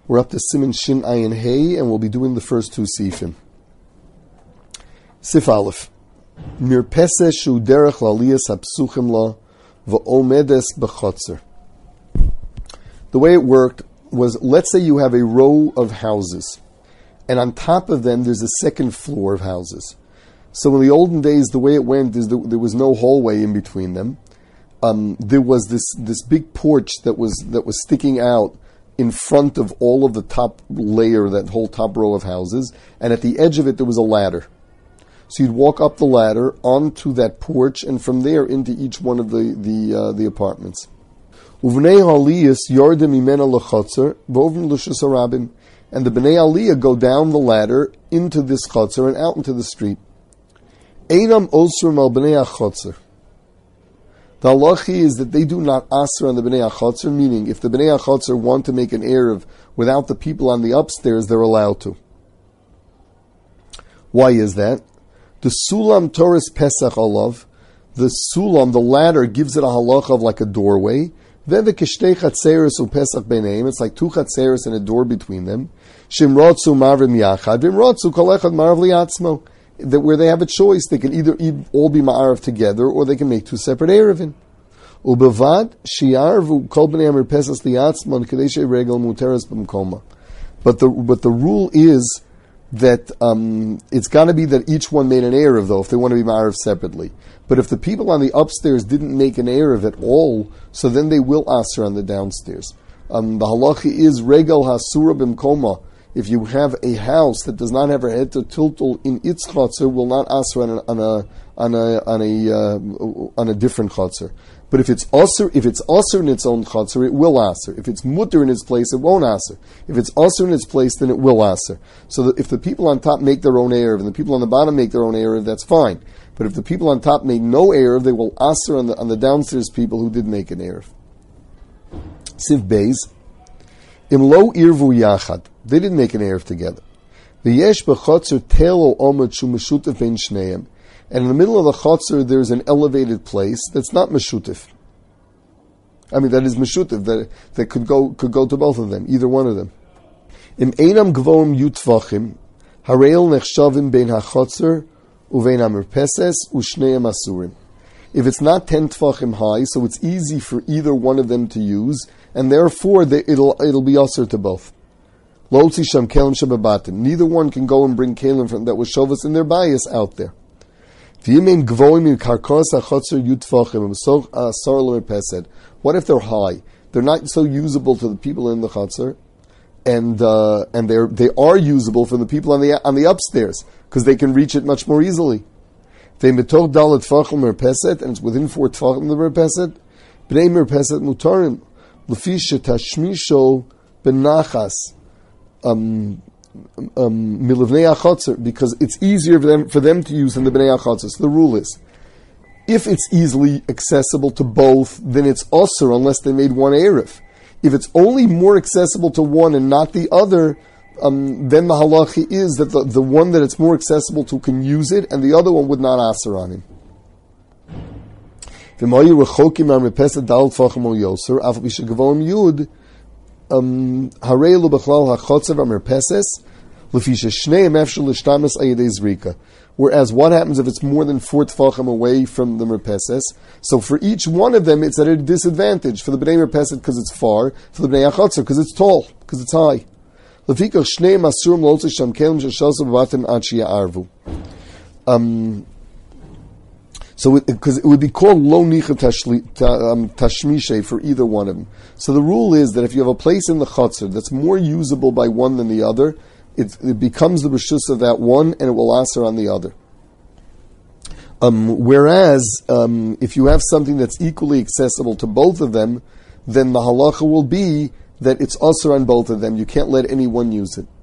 We're up to Siman Shin Ayin Hey, and we'll be doing the first two sifim. Sif Aleph. Mirpese shu derech laliyas hapsuchim la v'omedes b'chotzer. The way it worked was, let's say you have a row of houses, and on top of them there's a second floor of houses. So in the olden days, the way it went is there was no hallway in between them. There was this big porch that was sticking out in front of all of the top layer, that whole top row of houses, and at the edge of it there was a ladder. So you'd walk up the ladder onto that porch, and from there into each one of the apartments. Uvnei Aliyas yordem imena lechotzer v'ovim l'shus harabim, and the Bnei Aliyah go down the ladder into this chotzer and out into the street. Einam osrim al Bnei HaChotzer. The halachi is that they do not aser on the Bnei HaChotzer, meaning if the Bnei HaChotzer want to make an erev without the people on the upstairs, they're allowed to. Why is that? The Sulam Torah Pesach Alav, the Sulam, the ladder, gives it a halacha of like a doorway. Then the Kishtei Chatzeres u Pesach Beineim, it's like two Chatzeres and a door between them. Shimrotzu Marvim Yachad, Vimrotzu Kol Echad Marv Liatzmo. That where they have a choice, they can either all be ma'arav together, or they can make two separate erevin. Ubevad shiarvu kol bnei hamirpesas liatzman kadei she'regel muteres b'mkoma. But the rule is that it's got to be that each one made an erev, though, if they want to be ma'arav separately. But if the people on the upstairs didn't make an erev at all, so then they will aser on the downstairs. The halacha is regel hasura b'mkoma. If you have a house that does not have a heter tiltul in its chotzer, will not aser on a different chotzer. But if it's aser in its own chotzer, it will aser. If it's mutter in its place, it won't aser. If it's aser in its place, then it will aser. So that if the people on top make their own erev and the people on the bottom make their own erev, that's fine. But if the people on top make no erev, they will aser on the downstairs people who did make an erev. Siv Beis. Im lo irvu yachad. They didn't make an erev together. V'yesh b'chotzer telo omad shu meshutef ben shneim. And in the middle of the chotzer, there's an elevated place that's not meshutef. I mean, that is meshutef, that could go to both of them, either one of them. Im einam gvoim yutvachim, hareil nechshavim ben hachotzer uvein hamirpeses u'shneim asurim. If it's not 10 tvachim high, so it's easy for either one of them to use, and therefore it'll be usher to both. Neither one can go and bring kelim from that was shovas in their bias out there. What if they're high? They're not so usable to the people in the chutzner, and they are usable for the people on the upstairs because they can reach it much more easily. And it's within 4 tvachim the merpeset. Bnei merpeset mutarim lefisha tashmisho benachas milivnei achotzer, because it's easier for them to use than the bnei achotzer. So the rule is, if it's easily accessible to both, then it's osir unless they made one erev. If it's only more accessible to one and not the other, then the halacha is that the one that it's more accessible to can use it, and the other one would not aser on him. Whereas what happens if it's more than 4 tefachim away from the merpeses? So for each one of them, it's at a disadvantage. For the bnei merpeset because it's far, for the bnei achotzer because it's tall, because it's high. So because it would be called lo nicha tashmishe for either one of them. So the rule is that if you have a place in the chotzer that's more usable by one than the other, it becomes the reshus of that one, and it will aser on the other. Whereas if you have something that's equally accessible to both of them, then the halacha will be that it's aser on both of them. You can't let anyone use it.